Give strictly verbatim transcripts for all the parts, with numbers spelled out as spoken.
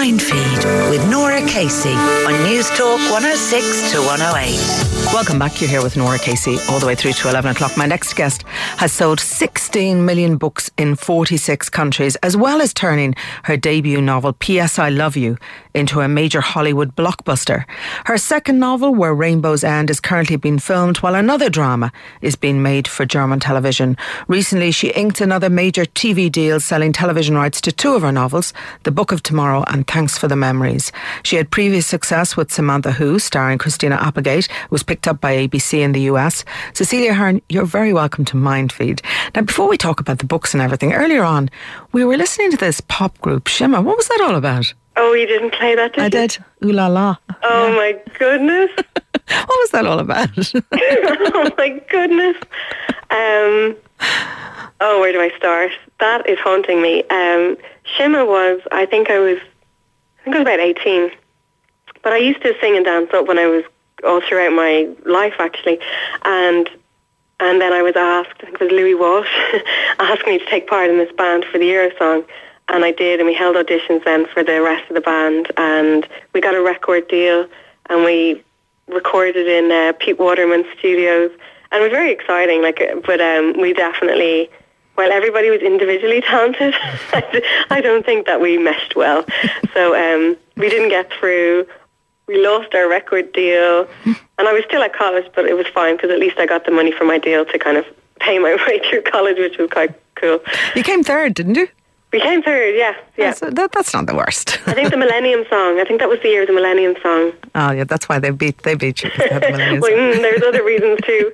Mindfeed with Nora Casey on News Talk one oh six to one oh eight. Welcome back. You're here with Nora Casey all the way through to eleven o'clock. My next guest has sold sixteen million books in forty-six countries, as well as turning her debut novel P S I Love You into a major Hollywood blockbuster. Her second novel, Where Rainbows End, is currently being filmed, while another drama is being made for German television. Recently, she inked another major T V deal, selling television rights to two of her novels, The Book of Tomorrow and Thanks for the Memories. She had previous success with Samantha Who, starring Christina Applegate, was picked up by A B C in the U S. Cecilia Ahern, you're very welcome to Mindfeed. Now, before we talk about the books and everything, earlier on, we were listening to this pop group, Shimmer. What was that all about? Oh, you didn't play that, did I you? did. Ooh la la. Oh, Yeah. my goodness. What was that all about? Oh, my goodness. Um, oh, where do I start? That is haunting me. Um, Shimmer was, I think I was, I think I was about eighteen. But I used to sing and dance up when I was, all throughout my life, actually. And and then I was asked, I think it was Louis Walsh, asked me to take part in this band for the Eurosong. And I did, and we held auditions then for the rest of the band. And we got a record deal, and we recorded in uh, Pete Waterman Studios. And it was very exciting, like, but um, we definitely, while everybody was individually talented, I don't think that we meshed well. So um, we didn't get through. We lost our record deal, and I was still at college, but it was fine because at least I got the money from my deal to kind of pay my way through college, which was quite cool. You came third, didn't you? We came third, yeah. yeah. That's, that, that's not the worst. I think the Millennium Song. I think that was the year of the Millennium Song. Oh, yeah, that's why they beat they beat you. 'Cause they had the Millennium well, Song. mm, there's other reasons too.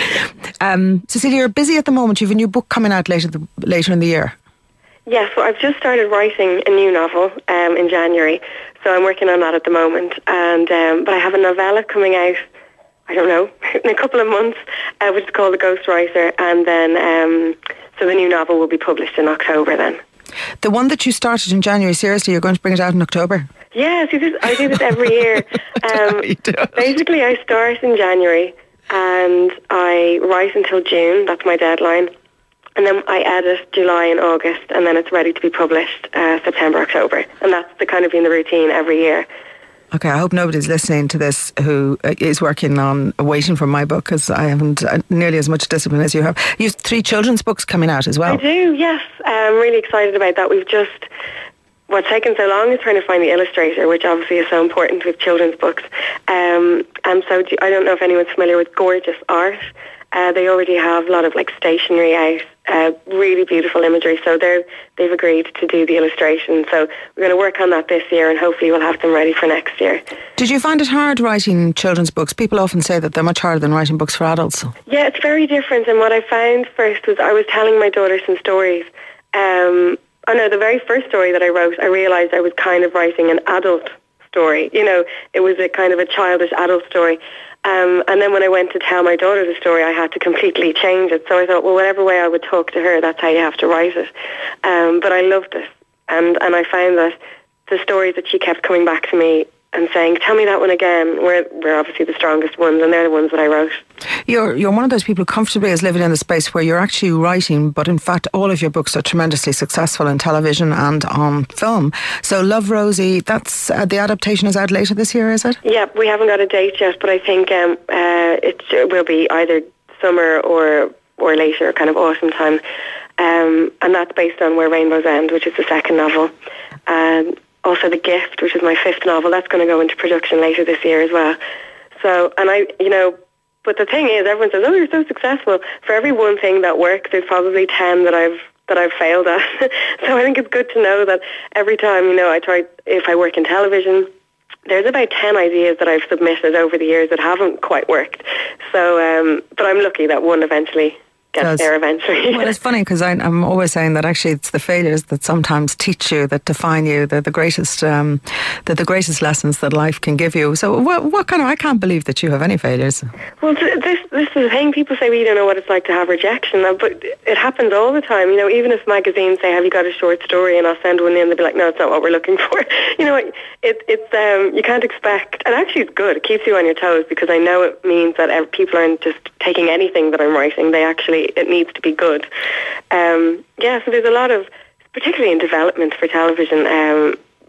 um, Cecilia, you're busy at the moment. You have a new book coming out later the, later in the year. Yeah, so I've just started writing a new novel um, in January. So I'm working on that at the moment. And um, but I have a novella coming out, I don't know, in a couple of months, uh, which is called The Ghostwriter. And then, um, so the new novel will be published in October then. The one that you started in January, seriously, you're going to bring it out in October? Yeah, see, this, I do this every year. Um, you do it. Basically, I start in January and I write until June. That's my deadline. And then I edit July and August, and then it's ready to be published uh, September, October. And that's the kind of been the routine every year. Okay, I hope nobody's listening to this who is working on waiting for my book, because I haven't uh, nearly as much discipline as you have. You have three children's books coming out as well. I do, yes. I'm really excited about that. We've just, what's taken so long is trying to find the illustrator, which obviously is so important with children's books. Um, and so do, I don't know if anyone's familiar with Gorgeous Art. Uh, they already have a lot of like stationery out, uh, really beautiful imagery. So they're, they've agreed to do the illustration. So we're going to work on that this year, and hopefully we'll have them ready for next year. Did you find it hard writing children's books? People often say that they're much harder than writing books for adults. Yeah, it's very different. And what I found first was I was telling my daughter some stories. Um, oh no, the very first story that I wrote, I realised I was kind of writing an adult story. You know, it was a kind of a childish adult story. Um, and then when I went to tell my daughter the story, I had to completely change it. So I thought, well, whatever way I would talk to her, that's how you have to write it. Um, but I loved it. And, and I found that the stories that she kept coming back to me and saying, tell me that one again, were, were obviously the strongest ones, and they're the ones that I wrote. You're you're one of those people who comfortably is living in the space where you're actually writing, but in fact all of your books are tremendously successful in television and on film. So Love, Rosie, that's uh, the adaptation is out later this year, is it? Yeah, we haven't got a date yet, but I think um, uh, it will be either summer or or later, kind of autumn time. Um, and that's based on Where Rainbows End, which is the second novel. Um, also The Gift, which is my fifth novel, that's going to go into production later this year as well. So, and I, you know, but the thing is, everyone says, oh, you're so successful. For every one thing that works, there's probably ten that I've that I've failed at. So I think it's good to know that every time, you know, I try, if I work in television, there's about ten ideas that I've submitted over the years that haven't quite worked. So, um, but I'm lucky that one eventually gets Does. there eventually. Well, it's funny because I'm always saying that actually it's the failures that sometimes teach you, that define you, they're the greatest, um, they're the greatest lessons that life can give you. So what, what kind of, I can't believe that you have any failures. Well, this, this is the thing. People say, well, you don't know what it's like to have rejection, but it happens all the time. You know, even if magazines say, have you got a short story? And I'll send one in, they'll be like, no, it's not what we're looking for. You know, it, it's, um, you can't expect, and actually it's good. It keeps you on your toes because I know it means that people aren't just taking anything that I'm writing. They actually, it needs to be good. Um, yeah, so there's a lot of, particularly in development for television, um,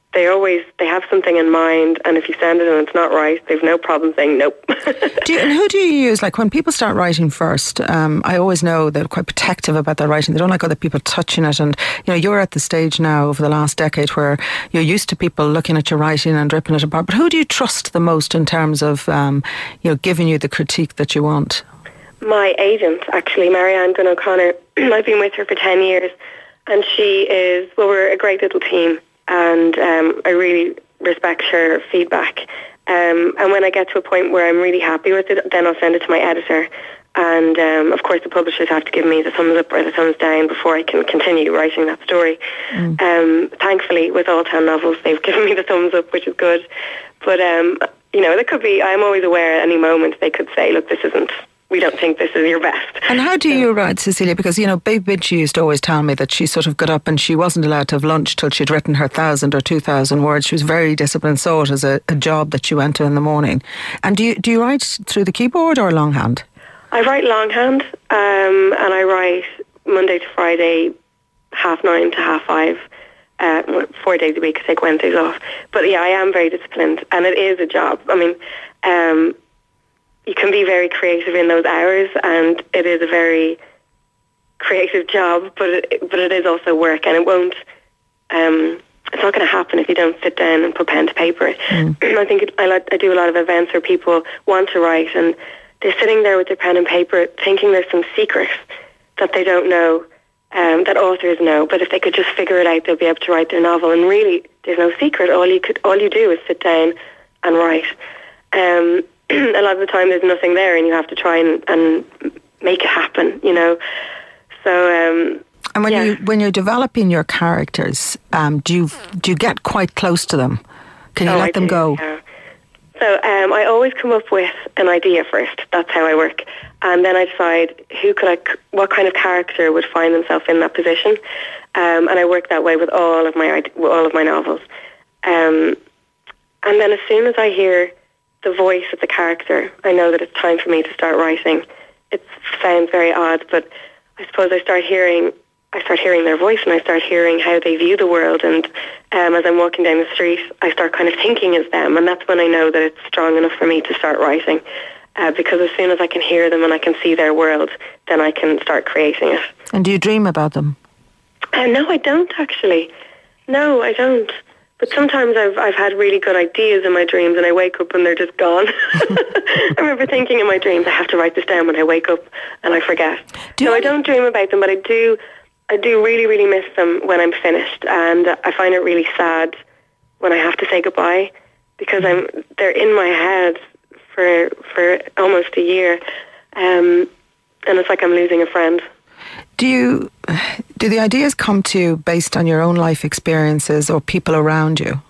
they always, they have something in mind, and if you send it and it's not right, they've no problem saying nope. do you, and who do you use? Like when people start writing first, um, I always know they're quite protective about their writing. They don't like other people touching it. And, you know, you're at the stage now over the last decade where you're used to people looking at your writing and ripping it apart. But who do you trust the most in terms of, um, you know, giving you the critique that you want? My agent, actually, Marianne Gunn O'Connor. I've been with her for ten years, and she is, well, we're a great little team. And um, I really respect her feedback. Um, and when I get to a point where I'm really happy with it, then I'll send it to my editor. And um, of course, the publishers have to give me the thumbs up or the thumbs down before I can continue writing that story. Mm. Um, thankfully, with all ten novels, they've given me the thumbs up, which is good. But um, you know, there could be. I'm always aware at any moment they could say, "Look, this isn't. We don't think this is your best." And how do you write, Cecilia? Because, you know, Babe Bitch used to always tell me that she sort of got up and she wasn't allowed to have lunch till she'd written her thousand or two thousand words. She was very disciplined, saw it as a, a job that she went to in the morning. And do you do you write through the keyboard or longhand? I write longhand, um, and I write Monday to Friday, half nine to half five, uh, four days a week. I take Wednesdays off. But yeah, I am very disciplined, and it is a job. I mean, um, you can be very creative in those hours, and it is a very creative job, but it, but it is also work, and it won't, um, it's not going to happen if you don't sit down and put pen to paper. Mm. I think it, I, like, I do a lot of events where people want to write, and they're sitting there with their pen and paper thinking there's some secret that they don't know, um, that authors know, but if they could just figure it out, they'll be able to write their novel, and really, there's no secret. All you could, all you do is sit down and write. Um, a lot of the time there's nothing there, and you have to try and, and make it happen, you know. So um, and when yeah. you when you're developing your characters, um, do you do you get quite close to them? Can you oh, let I them do, go? Yeah. So um, I always come up with an idea first. That's how I work, and then I decide who could I, what kind of character would find themselves in that position, um, and I work that way with all of my all of my novels. Um, and then as soon as I hear the voice of the character, I know that it's time for me to start writing. It sounds very odd, but I suppose I start hearing I start hearing their voice, and I start hearing how they view the world, and um, as I'm walking down the street, I start kind of thinking as them, and that's when I know that it's strong enough for me to start writing, uh, because as soon as I can hear them and I can see their world, then I can start creating it. And do you dream about them? Uh, no, I don't actually. No, I don't. But sometimes I've I've had really good ideas in my dreams, and I wake up and they're just gone. I remember thinking in my dreams, I have to write this down when I wake up, and I forget. Do so I don't dream about them, but I do I do really, really miss them when I'm finished, and I find it really sad when I have to say goodbye, because I'm they're in my head for for almost a year, um, and it's like I'm losing a friend. Do you do the ideas come to you based on your own life experiences or people around you?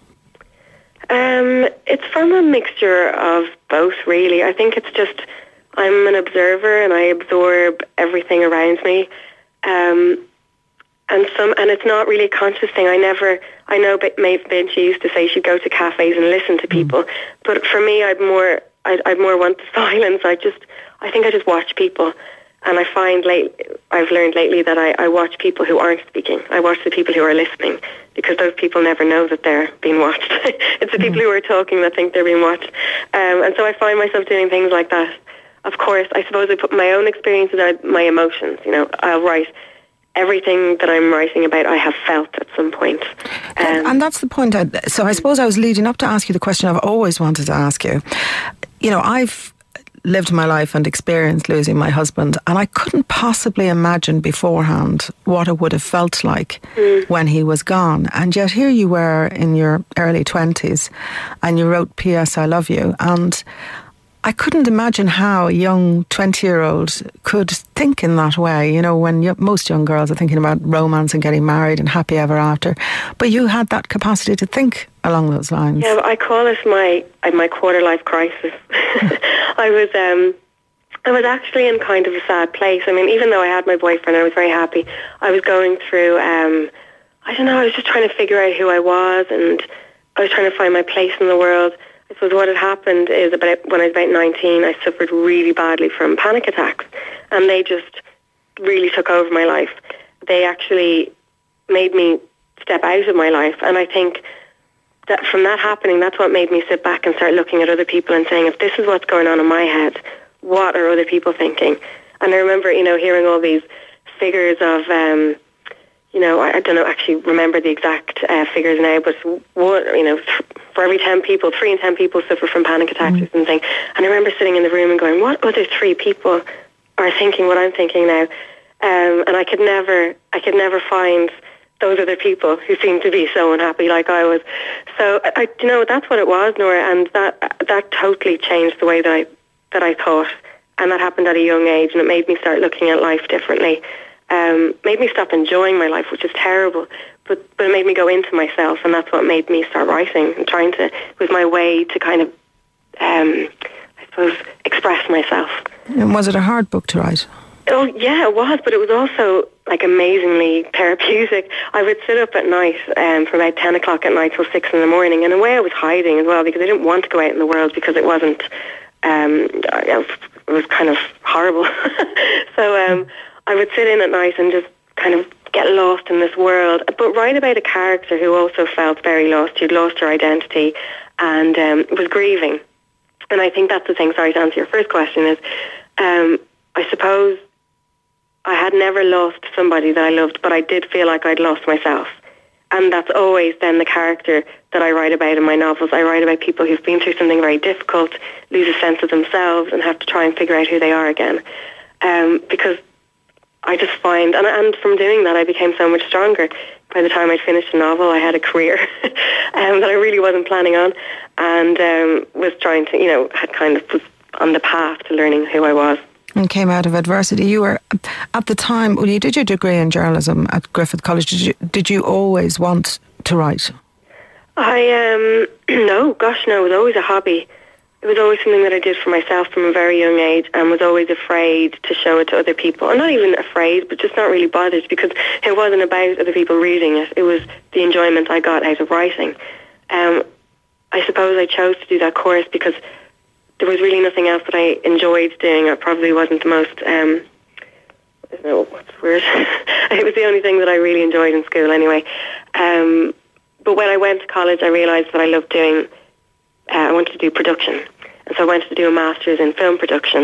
Um, it's from a mixture of both, really. I think it's just I'm an observer and I absorb everything around me, um, and some and it's not really a conscious thing. I never. I know Maeve Binchy used to say she'd go to cafes and listen to people, mm. but for me, I'd more I'd, I'd more want the silence. I just I think I just watch people. And I find late, I've learned lately that I, I watch people who aren't speaking. I watch the people who are listening, because those people never know that they're being watched. It's the people who are talking that think they're being watched. Um, and so I find myself doing things like that. Of course, I suppose I put my own experiences out, my emotions. You know, I'll write everything that I'm writing about, I have felt at some point. Um, and that's the point. I, so I suppose I was leading up to ask you the question I've always wanted to ask you. You know, I've lived my life and experienced losing my husband, and I couldn't possibly imagine beforehand what it would have felt like mm. when he was gone. And yet here you were in your early twenties, and you wrote P S I Love You, and I couldn't imagine how a young twenty-year-old could think in that way, you know, when you, most young girls are thinking about romance and getting married and happy ever after. But you had that capacity to think along those lines. Yeah, I call it my my quarter-life crisis. I was um, I was actually in kind of a sad place. I mean, even though I had my boyfriend, I was very happy. I was going through, um, I don't know, I was just trying to figure out who I was, and I was trying to find my place in the world. I suppose what had happened is about when I was about nineteen, I suffered really badly from panic attacks, and they just really took over my life. They actually made me step out of my life, and I think that from that happening, that's what made me sit back and start looking at other people and saying, if this is what's going on in my head, what are other people thinking? And I remember, you know, hearing all these figures of, um, you know, I, I don't know, actually remember the exact uh, figures now, but one, you know, th- for every ten people, three in ten people suffer from panic attacks mm. or something. And I remember sitting in the room and going, what other three people are thinking what I'm thinking now? Um, and I could never, I could never find those other people who seemed to be so unhappy like I was. So, I, I, you know, that's what it was, Nora, and that that totally changed the way that I that I thought. And that happened at a young age, and it made me start looking at life differently. Um, made me stop enjoying my life, which is terrible, but, but it made me go into myself, and that's what made me start writing and trying to, it was my way to kind of, um, I suppose, express myself. And was it a hard book to write? Oh, yeah, it was, but it was also, like, amazingly therapeutic. I would sit up at night um, from about ten o'clock at night till six in the morning, and in a way I was hiding as well, because I didn't want to go out in the world, because it wasn't, um, it was kind of horrible. so, um, I would sit in at night and just kind of get lost in this world, but write about a character who also felt very lost, who'd lost her identity and um, was grieving. And I think that's the thing, sorry to answer your first question, is um, I suppose I had never lost somebody that I loved, but I did feel like I'd lost myself. And that's always then the character that I write about in my novels. I write about people who've been through something very difficult, lose a sense of themselves and have to try and figure out who they are again. Um, because I just find, and, and from doing that, I became so much stronger. By the time I'd finished a novel, I had a career um, that I really wasn't planning on, and um, was trying to, you know, had kind of was on the path to learning who I was. And came out of adversity. You were, at the time, when you did your degree in journalism at Griffith College, did you, did you always want to write? I, um, no, gosh, no, it was always a hobby. It was always something that I did for myself from a very young age, and was always afraid to show it to other people. I'm not even afraid, but just not really bothered, because it wasn't about other people reading it. It was the enjoyment I got out of writing. Um, I suppose I chose to do that course because there was really nothing else that I enjoyed doing. It probably wasn't the most, um, I don't know, what's the word? It was the only thing that I really enjoyed in school anyway. Um, but when I went to college, I realised that I loved doing Uh, I wanted to do production, and so I wanted to do a master's in film production,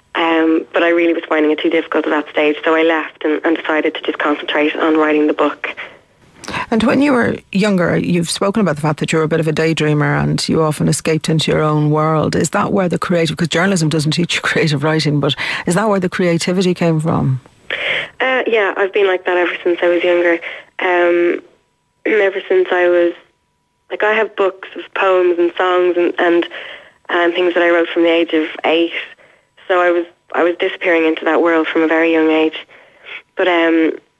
um, but I really was finding it too difficult at that stage, so I left and, and decided to just concentrate on writing the book. And when you were younger, you've spoken about the fact that you were a bit of a daydreamer and you often escaped into your own world. Is that where the creative, because journalism doesn't teach you creative writing, but is that where the creativity came from? Uh, yeah, I've been like that ever since I was younger. Um, ever since I was Like, I have books of poems and songs and, and and things that I wrote from the age of eight. So I was I was disappearing into that world from a very young age. But um,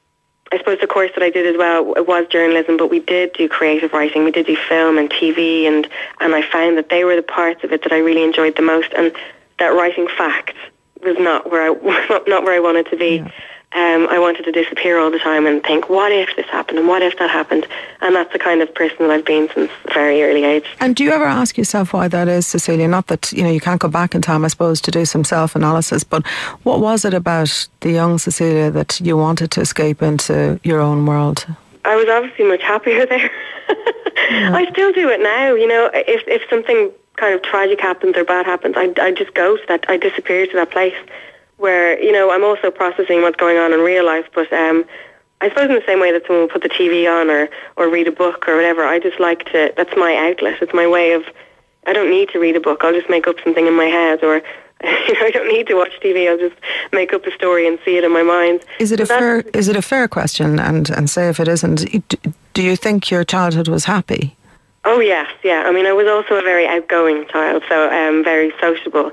I suppose the course that I did as well, it was journalism, but we did do creative writing. We did do film and T V, and, and I found that they were the parts of it that I really enjoyed the most, and that writing facts was not where I not where I wanted to be. Yeah. Um, I wanted to disappear all the time and think, what if this happened and what if that happened? And that's the kind of person that I've been since a very early age. And do you ever ask yourself why that is, Cecilia? Not that, you know, you can't go back in time, I suppose, to do some self-analysis, but what was it about the young Cecilia that you wanted to escape into your own world? I was obviously much happier there. Yeah. I still do it now, you know. If if something kind of tragic happens or bad happens, I, I just go to that, I disappear to that place where, you know, I'm also processing what's going on in real life, but um, I suppose in the same way that someone will put the T V on or, or read a book or whatever, I just like to, that's my outlet, it's my way of, I don't need to read a book, I'll just make up something in my head, or, you know, I don't need to watch T V, I'll just make up a story and see it in my mind. Is it so a fair, is it a fair question, and, and say if it isn't, do you think your childhood was happy? Oh yes, yeah, I mean, I was also a very outgoing child, so um, very sociable.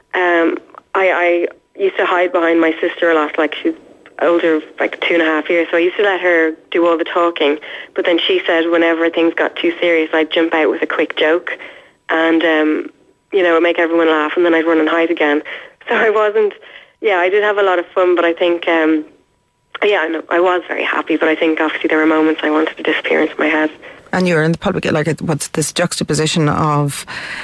Um, I, I used to hide behind my sister a lot, like she's older, like two and a half years, so I used to let her do all the talking, but then she said whenever things got too serious, I'd jump out with a quick joke, and, um, you know, make everyone laugh, and then I'd run and hide again. So I wasn't, yeah, I did have a lot of fun, but I think, um, yeah, I know, I was very happy, but I think obviously there were moments I wanted to disappear into my head. And you were in the public, like, what's this juxtaposition of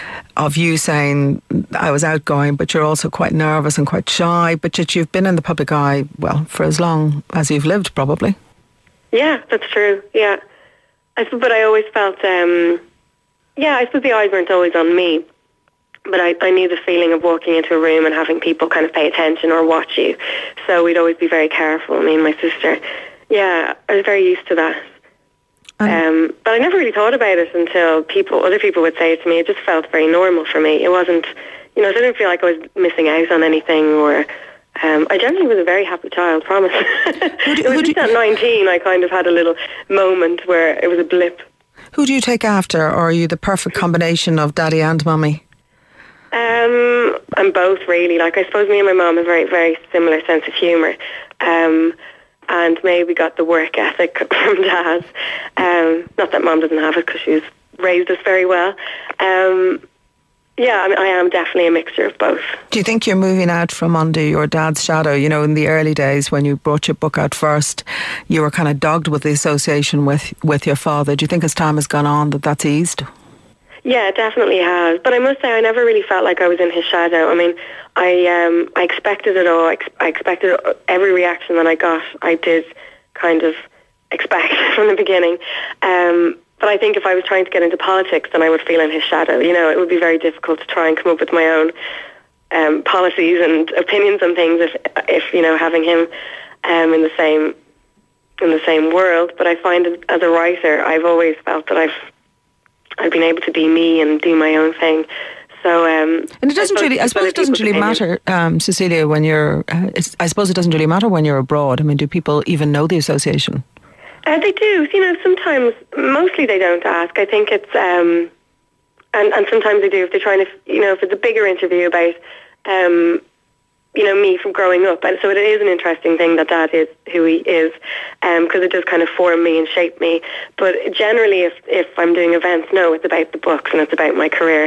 of you saying I was outgoing, but you're also quite nervous and quite shy, but yet you've been in the public eye, well, for as long as you've lived, probably. Yeah, that's true, yeah. I, but I always felt, um, yeah, I suppose the eyes weren't always on me. But I, I knew the feeling of walking into a room and having people kind of pay attention or watch you. So we'd always be very careful, me and my sister. Yeah, I was very used to that. Um, um, but I never really thought about it until people, other people would say it to me. It just felt very normal for me. It wasn't, you know, I didn't feel like I was missing out on anything or... Um, I generally was a very happy child, promise. Who do, it was who just do, at nineteen I kind of had a little moment where it was a blip. Who do you take after, or are you the perfect combination of daddy and mummy? Um, I'm both, really. Like, I suppose me and my mum have a very, very similar sense of humour. Um, and maybe got the work ethic from dad. Um, not that mum doesn't have it because she's raised us very well. Um, yeah, I mean, I am definitely a mixture of both. Do you think you're moving out from under your dad's shadow? You know, in the early days when you brought your book out first, you were kind of dogged with the association with, with your father. Do you think as time has gone on that that's eased? Yeah, it definitely has. But I must say, I never really felt like I was in his shadow. I mean, I um, I expected it all. I, ex- I expected every reaction that I got. I did kind of expect from the beginning. Um, but I think if I was trying to get into politics, then I would feel in his shadow. You know, it would be very difficult to try and come up with my own um, policies and opinions on things if, if you know, having him um, in the same in the same world. But I find as a writer, I've always felt that I've I've been able to be me and do my own thing. So, um, and it doesn't I really. I suppose it doesn't really matter, um, Cecilia. When you're, uh, it's, I suppose it doesn't really matter when you're abroad. I mean, do people even know the association? Uh, they do. You know, sometimes, mostly they don't ask. I think it's, um, and and sometimes they do if they're trying to, you know, if it's a bigger interview about, um, you know, me from growing up. And so it is an interesting thing that Dad is who he is, because um, it does kind of form me and shape me. But generally, if if I'm doing events, no, it's about the books and it's about my career.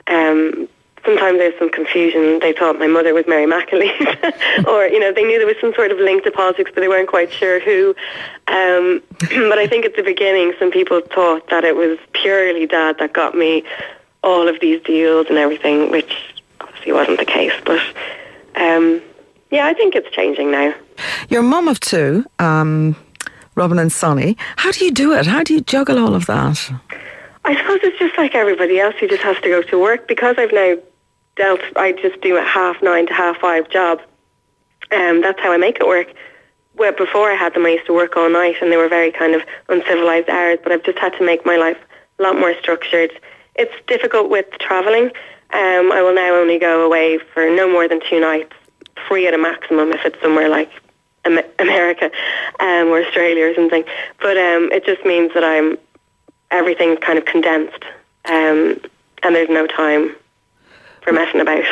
Um, sometimes there's some confusion. They thought my mother was Mary McAleese, or, you know, they knew there was some sort of link to politics, but they weren't quite sure who. Um, but I think at the beginning, some people thought that it was purely Dad that got me all of these deals and everything, which obviously wasn't the case. But Um, yeah, I think it's changing now. You're a mum of two, um, Robin and Sonny. How do you do it? How do you juggle all of that? I suppose it's just like everybody else who just has to go to work. Because I've now dealt, I just do a half nine to half five job. Um, that's how I make it work. Well, before I had them, I used to work all night and they were very kind of uncivilized hours, but I've just had to make my life a lot more structured. It's difficult with travelling. Um, I will now only go away for no more than two nights, free at a maximum if it's somewhere like Am- America um, or Australia or something. But um, it just means that I'm everything's kind of condensed, um, and there's no time for messing about.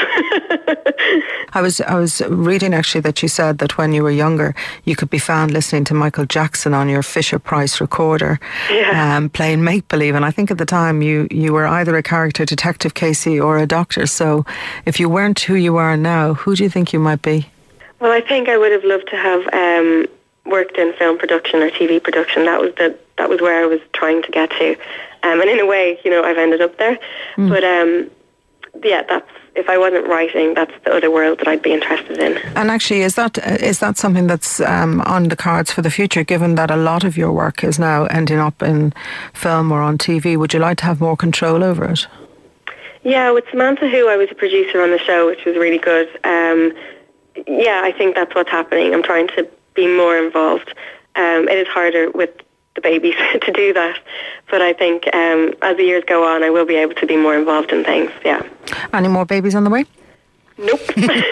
I was I was reading actually that you said that when you were younger you could be found listening to Michael Jackson on your Fisher-Price recorder, yeah. um, playing make-believe, and I think at the time you, you were either a character Detective Casey or a doctor. So if you weren't who you are now, who do you think you might be? Well, I think I would have loved to have um, worked in film production or T V production. That was the that was where I was trying to get to, um, and in a way, you know, I've ended up there. Mm. But um, yeah, that's if I wasn't writing, that's the other world that I'd be interested in. And actually, is that is that something that's um, on the cards for the future? Given that a lot of your work is now ending up in film or on T V, would you like to have more control over it? Yeah, with Samantha Who, I was a producer on the show, which was really good. Um, yeah, I think that's what's happening. I'm trying to be more involved. Um, it is harder with the babies to do that, but I think um, as the years go on, I will be able to be more involved in things. Yeah. Any more babies on the way? Nope.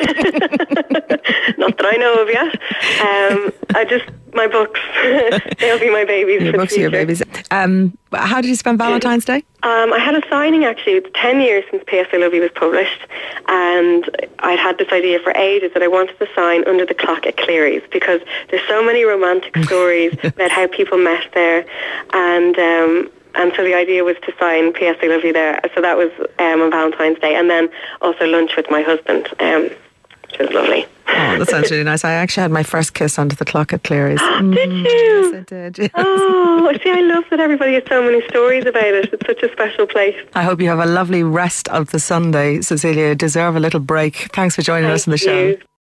Not that I know of yet. Um, I just my books. They'll be my babies. Your for books the are your babies. Um, how did you spend Valentine's Day? Um, I had a signing actually. It's ten years since P S I Love You was published, and I'd had this idea for ages that I wanted to sign Under the Clock at Cleary's because there's so many romantic stories about how people met there, and um, and so the idea was to sign P S I Love You there. So that was um, on Valentine's Day, and then also lunch with my husband, um, which was lovely. Oh, that sounds really nice. I actually had my first kiss under the clock at Cleary's. Did you? Yes, I did. Yes. Oh, see, I love that everybody has so many stories about it. It's such a special place. I hope you have a lovely rest of the Sunday, Cecilia. You deserve a little break. Thanks for joining Thank us on the you. show.